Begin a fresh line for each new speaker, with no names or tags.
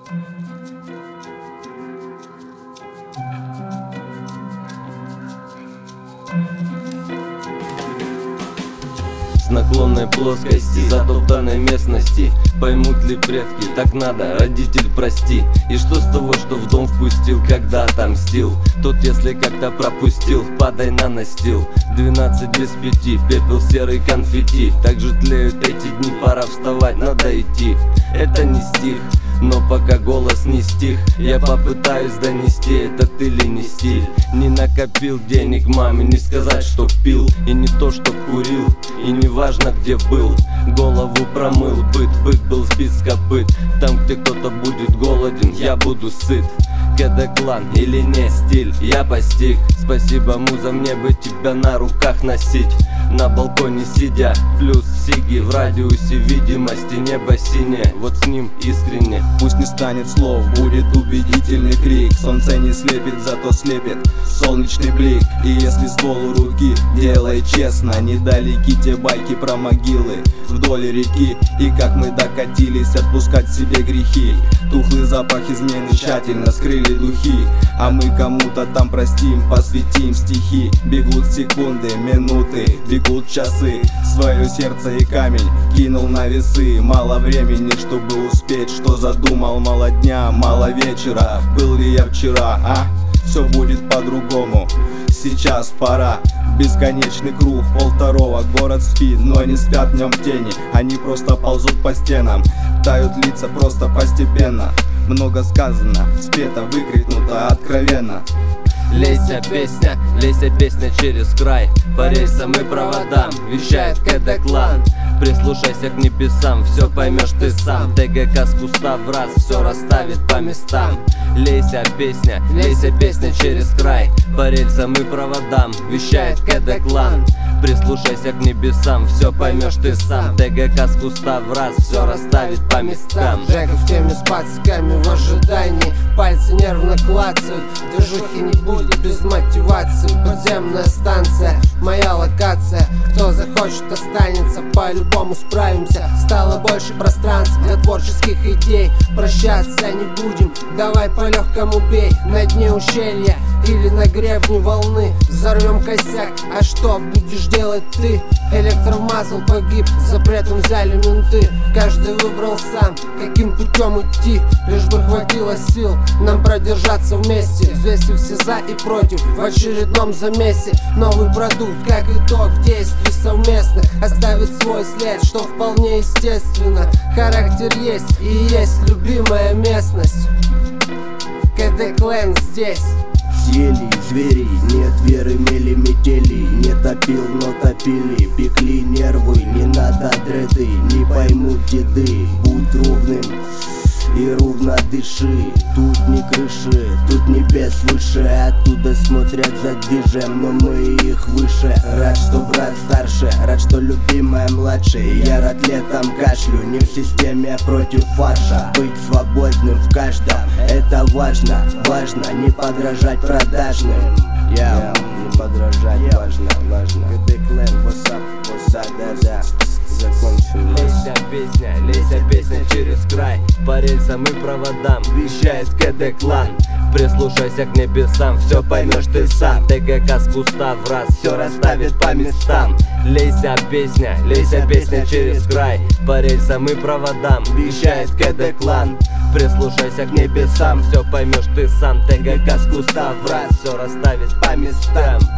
С наклонной плоскости, затоптанной местности. Поймут ли предки, так надо, родитель, прости. И что с того, что в дом впустил, когда отомстил? Тот, если как-то пропустил, падай на настил. 12 без 5, пепел серый конфетти. Так же тлеют эти дни, пора вставать, надо идти. Это не стих, но пока голос не стих, я попытаюсь донести этот или не стиль. Не накопил денег маме, не сказать, что пил. И не то, что курил, и не важно, где был. Голову промыл, быт был сбит с копыт. Там, где кто-то будет голоден, я буду сыт. Кэдэклан или не стиль, я постиг. Спасибо, муза, мне бы тебя на руках носить. На балконе сидя, плюс сиги в радиусе видимости. Небо синее, вот с ним искренне.
Пусть не станет слов, будет убедительный крик. Солнце не слепит, зато слепит солнечный блик. И если ствол у руки, делай честно. Недалеки те байки про могилы вдоль реки. И как мы докатились отпускать себе грехи. Тухлый запах измены тщательно скрыли духи. А мы кому-то там простим, посвятим стихи. Бегут секунды, минуты, бегут часы. Свое сердце и камень кинул на весы. Мало времени, чтобы успеть, что задумал. Мало дня, мало вечера. Был ли я вчера, а? Все будет по-другому. Сейчас пора. Бесконечный круг, 1:30. Город спит, но не спят в нем тени. Они просто ползут по стенам. Тают лица просто постепенно. Много сказано, спето, выкрикнуто откровенно.
Лейся песня через край. По рельсам и проводам вещает Кэдэклан. Прислушайся к небесам, все поймешь ты сам. ТГК с куста в раз все расставит по местам. Лейся песня через край. По рельсам и проводам вещает Кэдэклан. Прислушайся к небесам, все поймешь ты сам. ТГК с куста в раз все расставит по местам.
Жека в теме с пациками в ожидании. Пальцы нервно клацают, движухи не будет без мотивации. Подземная станция, моя локация. Кто захочет, останется, по-любому справимся. Стало больше пространства для творческих идей. Прощаться не будем, давай по-легкому бей. На дне ущелья или на гребне волны взорвем косяк, а что будешь делать ты? Электромазл погиб, запретом взяли менты. Каждый выбрал сам, каким путем идти. Лишь бы хватило сил нам продержаться вместе. Взвесив все за и против в очередном замесе. Новый продукт, как итог действий совместных, оставит свой след, что вполне естественно. Характер есть и есть любимая местность. Кэдэклан здесь.
Съели звери, нет веры, мели метели. Не топил, но топили, пекли нервы. Не надо дреды, не поймут деды. Будь ровным и ровно дыши. Тут не крыши, тут небес выше. Оттуда смотрят за движем, но мы их выше. Рад, что брат старше, рад, что любимая младше. Я рад летом кашлю, не в системе, а против фарша. Быть свободным в каждом, это важно. Важно не подражать продажным. Не подражать важно. Кэдэклан, what's up, да. Закончим.
Лейся песня через край. По рельсам и проводам вещает Кэдэклан. Прислушайся к небесам, все поймешь ты сам. ТГК с куста в раз все расставит по местам. Лейся песня через край. По рельсам и проводам вещает Кэдэклан. Прислушайся к небесам, все поймешь ты сам. ТГК с куста в раз все расставит по местам.